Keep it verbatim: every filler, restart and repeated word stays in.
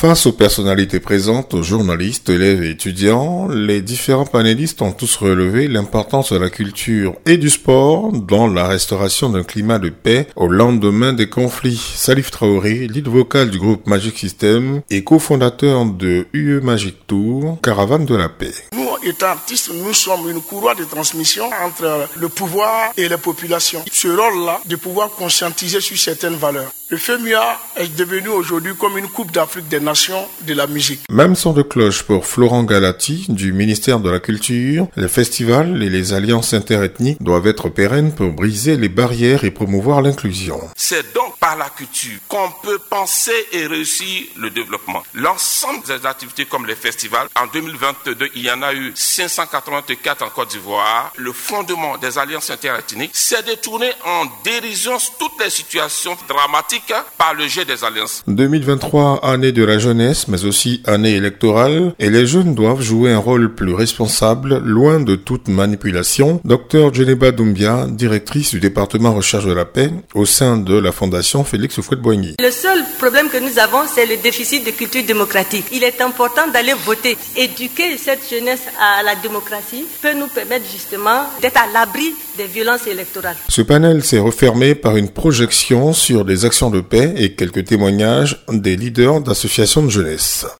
Face aux personnalités présentes, aux journalistes, élèves et étudiants, les différents panélistes ont tous relevé l'importance de la culture et du sport dans la restauration d'un climat de paix au lendemain des conflits. Salif Traoré, lead vocal du groupe Magic System et cofondateur de U E Magic Tour, caravane de la paix. Nous, étant artistes, nous sommes une courroie de transmission entre le pouvoir et les populations. Ce rôle-là, de pouvoir conscientiser sur certaines valeurs. Le FEMUA est devenu aujourd'hui comme une coupe d'Afrique des nations de la musique. Même son de cloche pour Florent Galati du ministère de la Culture, les festivals et les alliances interethniques doivent être pérennes pour briser les barrières et promouvoir l'inclusion. C'est donc par la culture qu'on peut penser et réussir le développement. L'ensemble des activités comme les festivals, en deux mille vingt-deux, il y en a eu cinq cent quatre-vingt-quatre en Côte d'Ivoire. Le fondement des alliances interethniques, c'est de tourner en dérision toutes les situations dramatiques par le jeu des alliances. deux mille vingt-trois, année de la jeunesse, mais aussi année électorale, et les jeunes doivent jouer un rôle plus responsable, loin de toute manipulation. Docteur Djeneba Doumbia, directrice du département recherche de la paix, au sein de la Fondation Félix Houphouët-Boigny. Le seul problème que nous avons, c'est le déficit de culture démocratique. Il est important d'aller voter. Éduquer cette jeunesse à la démocratie peut nous permettre justement d'être à l'abri des violences électorales. Ce panel s'est refermé par une projection sur des actions de paix et quelques témoignages des leaders d'associations de jeunesse.